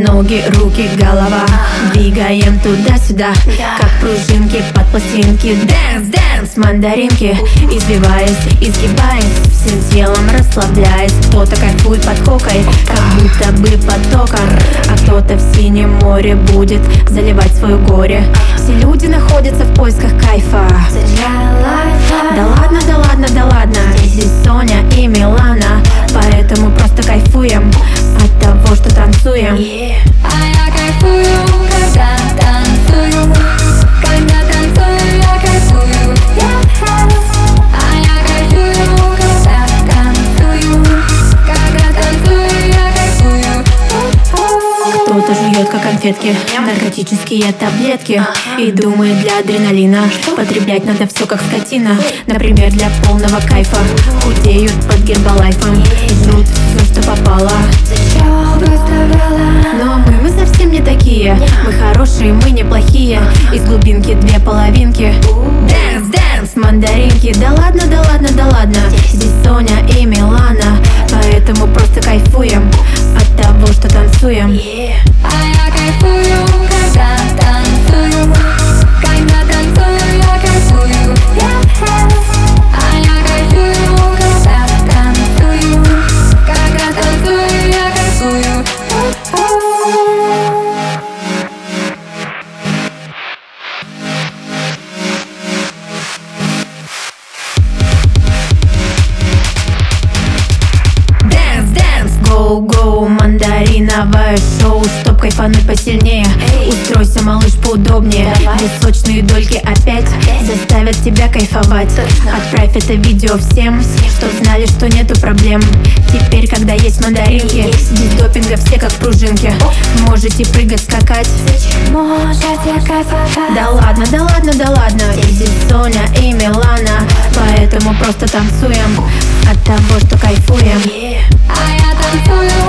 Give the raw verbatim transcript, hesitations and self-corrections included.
Ноги, руки, голова, двигаем туда-сюда, как пружинки под пластинки. Дэнс, дэнс, мандаринки, избиваясь, изгибаясь, всем телом расслабляясь. Кто-то кайфует под хокой, как будто бы потоком, а кто-то в синем море будет заливать свое горе. Все люди находятся в поисках кайфа. Да ладно, да ладно, да ладно, здесь Соня и Милана, поэтому просто кайфуем от того, что танцуем. Yeah. А я кайфую, когда танцую, когда танцую, я кайфую. Yeah. А я кайфую, когда танцую, когда танцую, я кайфую. Кто-то жует как конфетки, наркотические таблетки, и думает, для адреналина потреблять надо все как скотина. Например, для полного кайфа худеют под гербалайфом, жрут все, что попало. Но мы, мы совсем не такие, мы хорошие, мы неплохие. Из глубинки две половинки. Дэнс, дэнс, мандаринки. Да ладно, да ладно, да ладно, здесь Соня и Милана, поэтому просто кайфуем от того, что танцуем. Yeah. А я кайфую, когда танцую, когда танцую, я кайфую. Yeah. А я кайфую, когда танцую, когда танцую, я кайфую. Дэнс, дэнс, гоу-гоу, мандариновое шоу. Чтоб кайфануть посильнее, устройся, малыш, поудобнее. Две сочные дольки опять заставят тебя кайфовать. Отправь это видео всем, чтоб знали, что нету проблем. Теперь, когда есть мандаринки, без допинга все как пружинки. Можете прыгать, скакать. Можете кайфовать. Да ладно, да ладно, да ладно, здесь Соня и Милана, поэтому просто танцуем от того, что кайфуем. Yeah. А я танцую,